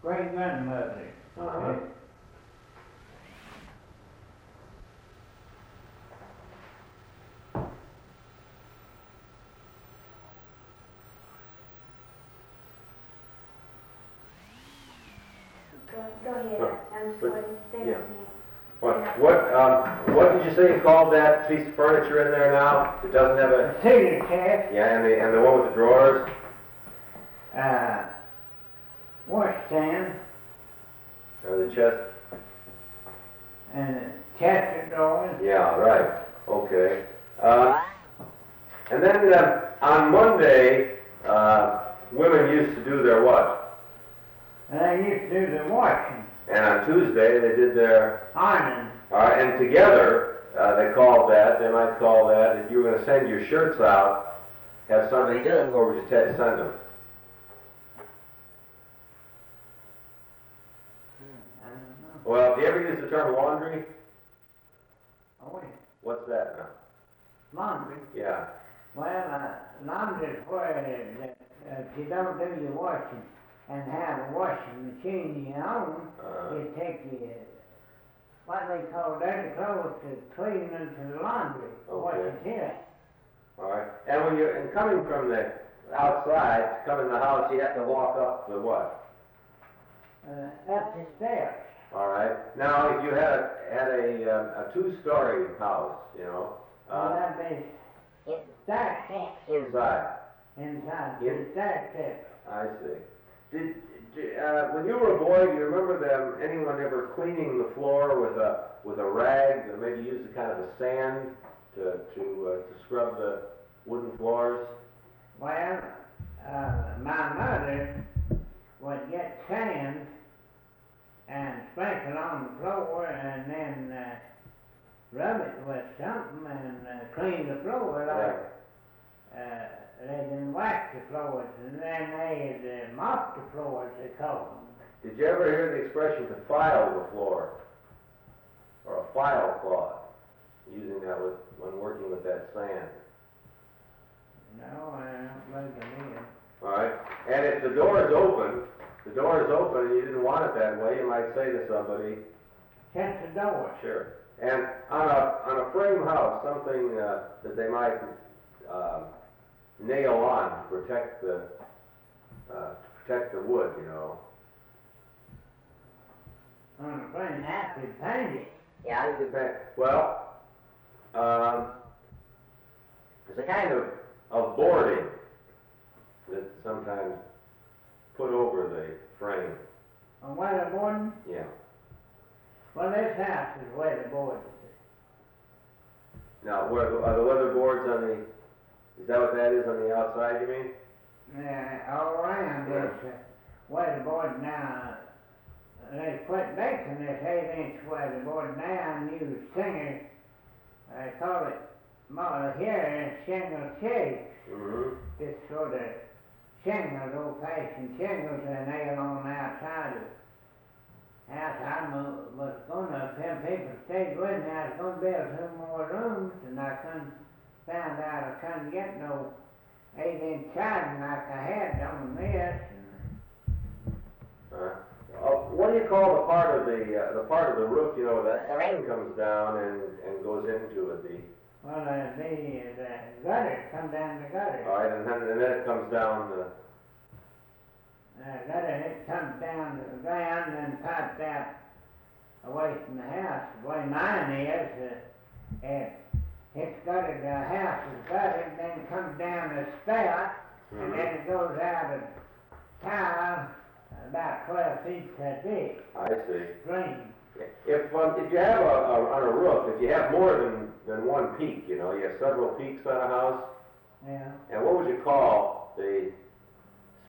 great-grandmother. Uh-huh. Go ahead, I'm sorry, stay yeah. with me. What did you say you called that piece of furniture in there now? It doesn't have a... Cedar chest, Yeah, and the one with the drawers? washstand, Or the chest? and a chest of drawers. Yeah, right. Okay. And then on Monday, women used to do their what? And they used to do the washing, And on Tuesday, they did their... ironing. and together, they might call that, if you were going to send your shirts out, have something doing, or would you send them? I don't know. Well, do you ever use the term laundry? Oh, wait, What's that now? laundry. Yeah. Well, laundry is where if you don't do your washing and have a washing machine you own, you take your, what they call dirty clothes to clean them to the laundry, wash Okay. it here. All right. And when you're coming from the outside to come in the house, you have to walk up the what? Up the steps. All right. Now, if you had a two-story house, you know, That'd be stair steps. inside. Inside, Yeah. the stair steps. I see. When you were a boy, do you remember anyone ever cleaning the floor with a rag, or maybe use a kind of a sand to scrub the wooden floors? Well, my mother would get sand and sprinkle on the floor and then rub it with something and clean the floor like they didn't wax the floors, and then they'd mop the floors, they call them. Did you ever hear the expression to file the floor? Or a file cloth? Using that when working with that sand. No, I don't believe it. All right. And if the door is open and you didn't want it that way, you might say to somebody, Shut the door. sure. And on a frame house, something that they might nail on to protect the wood, you know. On the front half, we paint it. Yeah, you could paint. Well, there's a kind of boarding that's sometimes put over the frame. On weatherboard, Yeah. well, this house is weatherboard. Now, are the weather boards on the? Is that what that is on the outside? You mean? All around this weatherboard now. They quit making this 8-inch weatherboard now and use Singer. They call it more here shingle shakes. Mm-hmm. This sort of shingles, old-fashioned shingles, they nail on the outside of the house. I was going to, them people stayed with me, I was going to build 2 more rooms, and I found out I couldn't get no 8-inch siding like I had on this. What do you call the part of the roof? You know, that the rain comes down and goes into it. Well, the gutter, come down the gutter. All right, and then it comes down. Gutter, it comes down to the ground and pipes out away from the house. The way mine is, it's gutted, the house is gutted, then comes down the spout, and then it goes out of tile about 12 feet thick. I see. Drain. If you have on a roof, if you have more than one peak, you know, you have several peaks on a house, Yeah. and what would you call the